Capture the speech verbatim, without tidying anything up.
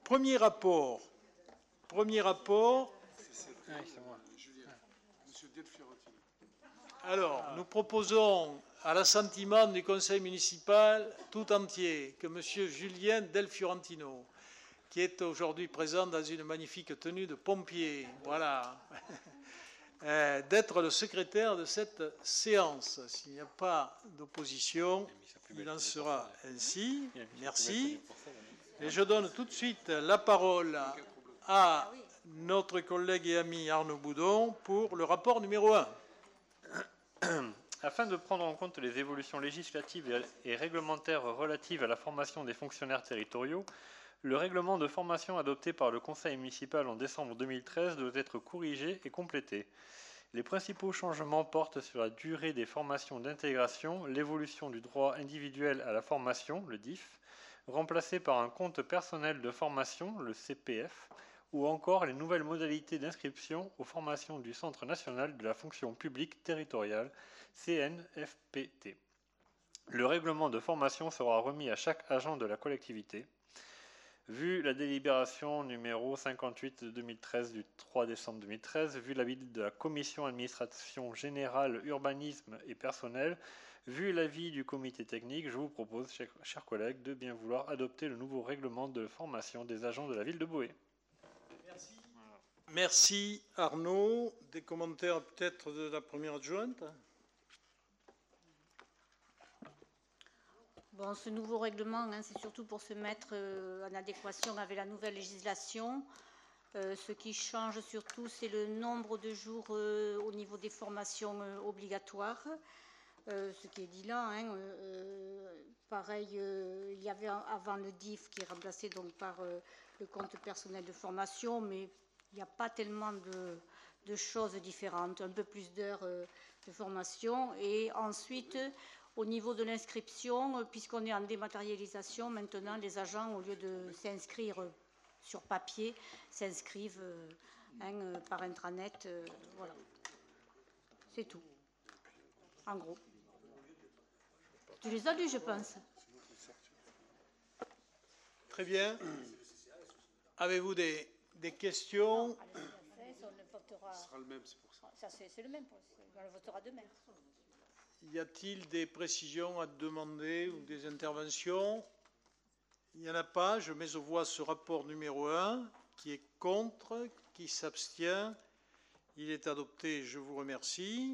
premier rapport. Premier rapport. Ah, c'est moi. Monsieur Del Fiorentino. Alors, nous proposons à l'assentiment du conseil municipal tout entier que Monsieur Julien Del Fiorentino, qui est aujourd'hui présent dans une magnifique tenue de pompier, voilà, euh, d'être le secrétaire de cette séance. S'il n'y a pas d'opposition, il en sera ainsi. Merci. Et je donne tout de suite la parole à notre collègue et ami Arnaud Boudon pour le rapport numéro un. Afin de prendre en compte les évolutions législatives et réglementaires relatives à la formation des fonctionnaires territoriaux, le règlement de formation adopté par le Conseil municipal en décembre deux mille treize doit être corrigé et complété. Les principaux changements portent sur la durée des formations d'intégration, l'évolution du droit individuel à la formation, le D I F, remplacé par un compte personnel de formation, le C P F, ou encore les nouvelles modalités d'inscription aux formations du Centre national de la fonction publique territoriale, C N F P T. Le règlement de formation sera remis à chaque agent de la collectivité. Vu la délibération numéro cinquante-huit de deux mille treize du trois décembre deux mille treize, vu l'avis de la Commission administration générale, urbanisme et personnel, vu l'avis du comité technique, je vous propose, chers collègues, de bien vouloir adopter le nouveau règlement de formation des agents de la ville de Boé. Merci. Merci Arnaud. Des commentaires peut-être de la première adjointe ? Bon, ce nouveau règlement, hein, c'est surtout pour se mettre euh, en adéquation avec la nouvelle législation. Euh, ce qui change surtout, c'est le nombre de jours euh, au niveau des formations euh, obligatoires. Euh, ce qui est dit là, hein, euh, pareil, euh, il y avait avant le D I F qui est remplacé donc par euh, le compte personnel de formation, mais il n'y a pas tellement de, de choses différentes, un peu plus d'heures euh, de formation. Et ensuite, au niveau de l'inscription, puisqu'on est en dématérialisation, maintenant les agents, au lieu de s'inscrire sur papier, s'inscrivent euh, hein, par intranet. Euh, voilà. C'est tout, en gros. Tu les as lus, je pense. Très bien. Avez-vous des, des questions ? Non, on le votera. Ce sera le même, c'est pour ça. ça c'est, c'est le même, on le votera demain. Y a-t-il des précisions à demander ou des interventions ? Il n'y en a pas. Je mets aux voix ce rapport numéro un. Qui est contre ? Qui s'abstient ? Il est adopté. Je vous remercie.